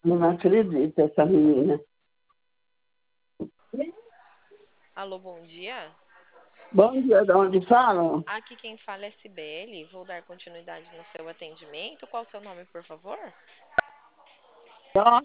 Não acredito essa menina. Alô, bom dia. Bom dia, de onde falam? Aqui quem fala é Cibele. Vou dar continuidade no seu atendimento. Qual o seu nome, por favor? Ó,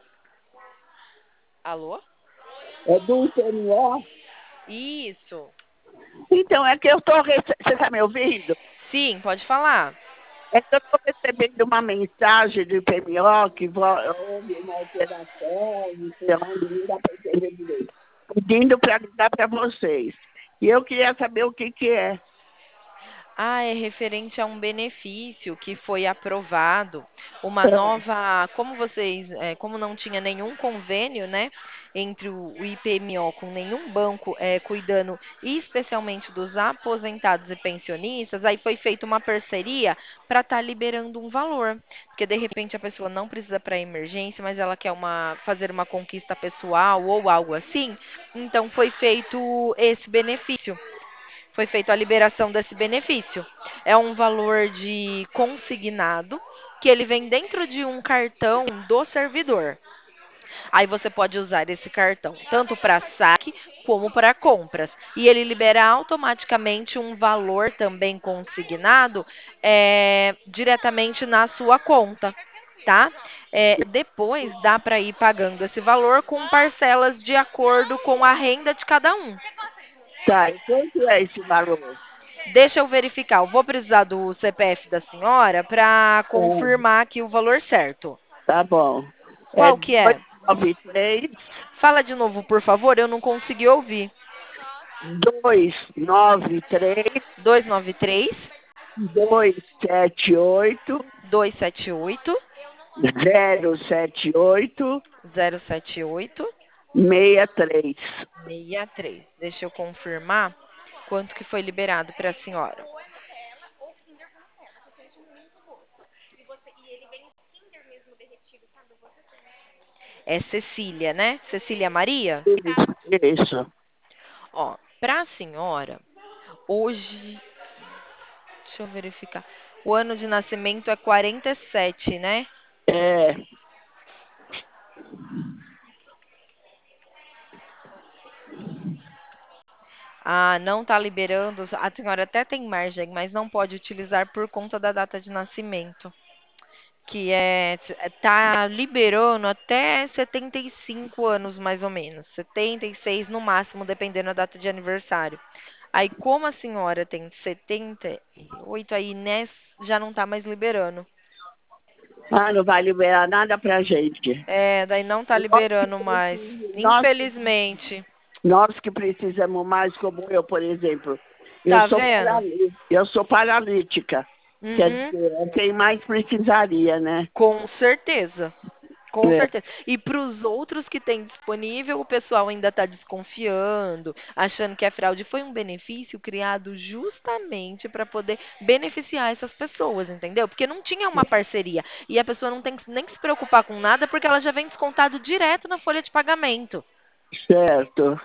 Alô? é do IPMO. Isso. Então, é que eu estou. Você está me ouvindo? Sim, pode falar. É que eu estou recebendo uma mensagem do IPMO que houve uma alteração, não sei onde, não dá para entender direito. Pedindo para ligar para vocês. E eu queria saber o que, que é. Ah, é referente a um benefício que foi aprovado, uma Ah, nova, como vocês, como não tinha nenhum convênio, né, entre o IPMO com nenhum banco cuidando especialmente dos aposentados e pensionistas, aí foi feita uma parceria para estar liberando um valor, porque de repente a pessoa não precisa para emergência, mas ela quer fazer uma conquista pessoal ou algo assim, então foi feito esse benefício. Foi feita a liberação desse benefício. É um valor de consignado que ele vem dentro de um cartão do servidor. Aí você pode usar esse cartão tanto para saque como para compras. E ele libera automaticamente um valor também consignado diretamente na sua conta. Tá? Depois dá para ir pagando esse valor com parcelas de acordo com a renda de cada um. tá, e quanto é esse valor? Deixa eu verificar. Eu vou precisar do CPF da senhora para É, confirmar aqui o valor certo. tá bom. É Qual que é? 293 Fala de novo, por favor. Eu não consegui ouvir. 293 293 278 278 078 078 63. 63. Deixa eu confirmar quanto que foi liberado para a senhora. É Cecília, né? Cecília Maria? Isso. Ó, para a senhora, hoje, deixa eu verificar. O ano de nascimento é 47, né? É, Ah, não está liberando. A senhora até tem margem, mas não pode utilizar por conta da data de nascimento, que tá liberando até 75 anos mais ou menos, 76 no máximo, dependendo da data de aniversário. Aí, como a senhora tem 78, aí né, já não está mais liberando. não vai liberar nada pra gente. Daí não está liberando mais, Nós, infelizmente. nós que precisamos mais, como eu, por exemplo, Tá vendo? eu sou paralítica. Quer Uhum. dizer, é quem mais precisaria, né? Com certeza. Com É, certeza. E para os outros que tem disponível, o pessoal ainda está desconfiando, achando que a fraude foi um benefício criado justamente para poder beneficiar essas pessoas, entendeu? Porque não tinha uma parceria. E a pessoa não tem que nem que se preocupar com nada, porque ela já vem descontado direto na folha de pagamento. certo.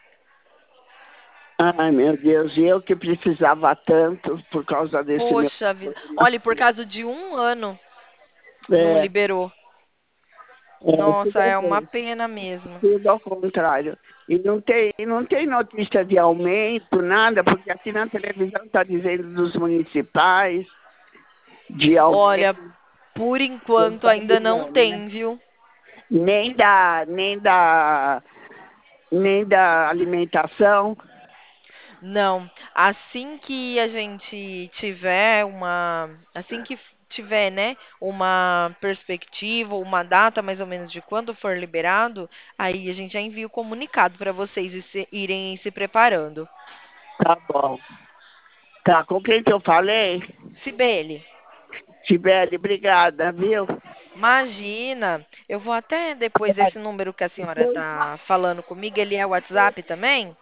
Ai, meu Deus, e eu que precisava tanto por causa desse meu Poxa vida. problema. Olha, e por causa de um ano não É, liberou. é, Nossa, é uma pena mesmo. tudo ao contrário. E não tem notícia de aumento, nada, porque aqui na televisão está dizendo dos municipais, de Olha, aumento, por enquanto ainda não não, né? tem, viu? Nem da, nem da, nem da alimentação. Não, assim que a gente tiver assim que tiver, né, uma perspectiva, uma data mais ou menos de quando for liberado, aí a gente já envia o comunicado para vocês irem se preparando. Tá bom. Tá, com quem que eu falei? Sibeli, Sibeli, obrigada, viu? imagina, eu vou até depois esse número que a senhora tá falando comigo, ele é WhatsApp também?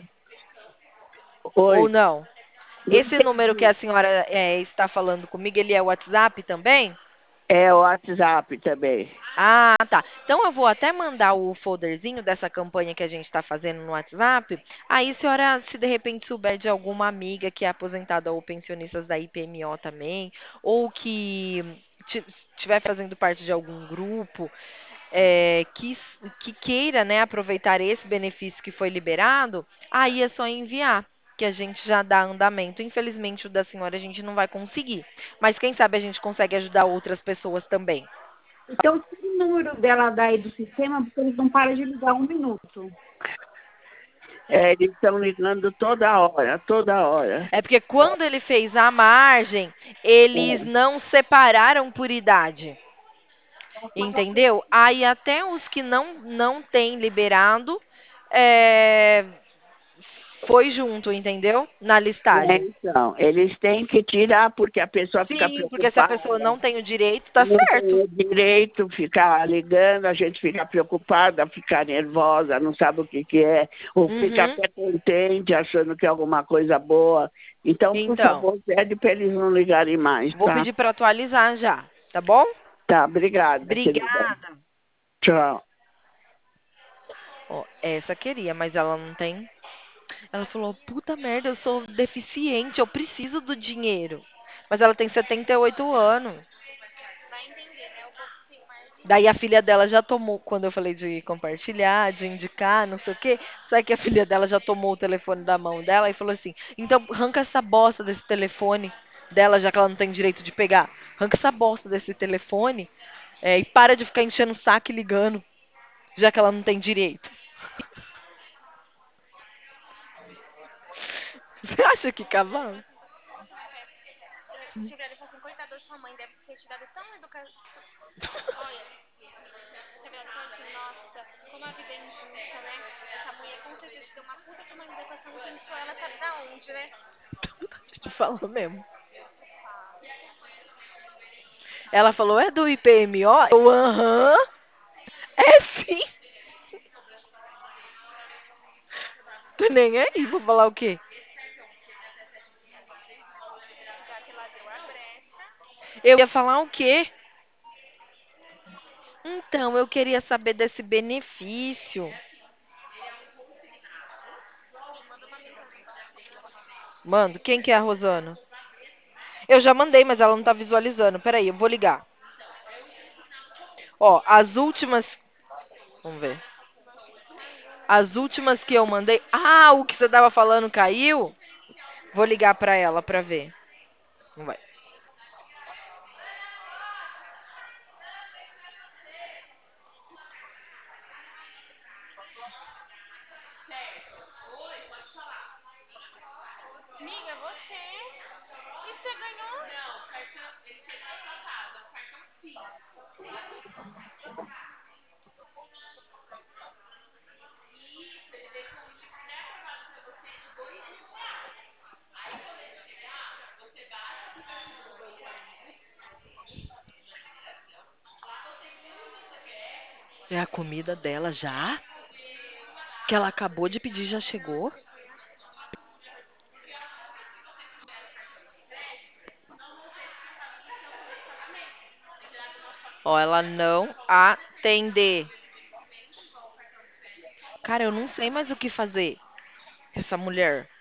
Ou Oi, não? não Esse número que entendi. a senhora está falando comigo, ele é WhatsApp também? É o WhatsApp também. Ah, tá. Então eu vou até mandar o folderzinho dessa campanha que a gente está fazendo no WhatsApp. Aí, senhora, se de repente souber de alguma amiga que é aposentada ou pensionistas da IPMO também, ou que estiver fazendo parte de algum grupo, que queira, né, aproveitar esse benefício que foi liberado, aí é só enviar, que a gente já dá andamento. Infelizmente, o da senhora a gente não vai conseguir, mas quem sabe a gente consegue ajudar outras pessoas também. Então, tira o número dela daí do sistema, porque eles não param de ligar 1 minuto. Eles estão ligando toda hora, toda hora. É porque quando ele fez a margem, eles não separaram por idade. Entendeu? Aí até os que não têm liberado é, foi junto, entendeu? Na listagem. Então, eles têm que tirar porque a pessoa fica Sim, porque se a preocupada, pessoa não tem o direito, tá não tem certo. o direito, ficar ligando, a gente fica preocupada, fica nervosa, não sabe o que que é, ou fica Uhum. até contente, achando que é alguma coisa boa. Então, por Então, favor, pede para eles não ligarem mais, vou tá? pedir para atualizar já, tá bom? Tá, obrigada, querida. Obrigada. Tchau. Ó, essa queria, mas ela não tem. Ela falou: puta merda, eu sou deficiente, eu preciso do dinheiro. Mas ela tem 78 anos. Daí a filha dela já tomou, quando eu falei de compartilhar, de indicar, não sei o quê, só que a filha dela já tomou o telefone da mão dela e falou assim: então arranca essa bosta desse telefone dela, já que ela não tem direito de pegar. Arranca essa bosta desse telefone e para de ficar enchendo o saco e ligando, já que ela não tem direito. Você acha que cavalo? Te falou mesmo. Ela falou: é do IPMO? Eu, aham. É sim. Tô nem aí, vou falar o quê? Eu ia falar o quê? Então, eu queria saber desse benefício. Mando, quem que é a Rosana? Eu já mandei, mas ela não tá visualizando. Peraí, eu vou ligar. Ó, as últimas. Vamos ver. As últimas que eu mandei. Ah, o que você tava falando caiu? Vou ligar pra ela pra ver. Não vai. É a comida dela já? Que ela acabou de pedir já chegou? Ó, ela não atender. Cara, eu não sei mais o que fazer com essa mulher.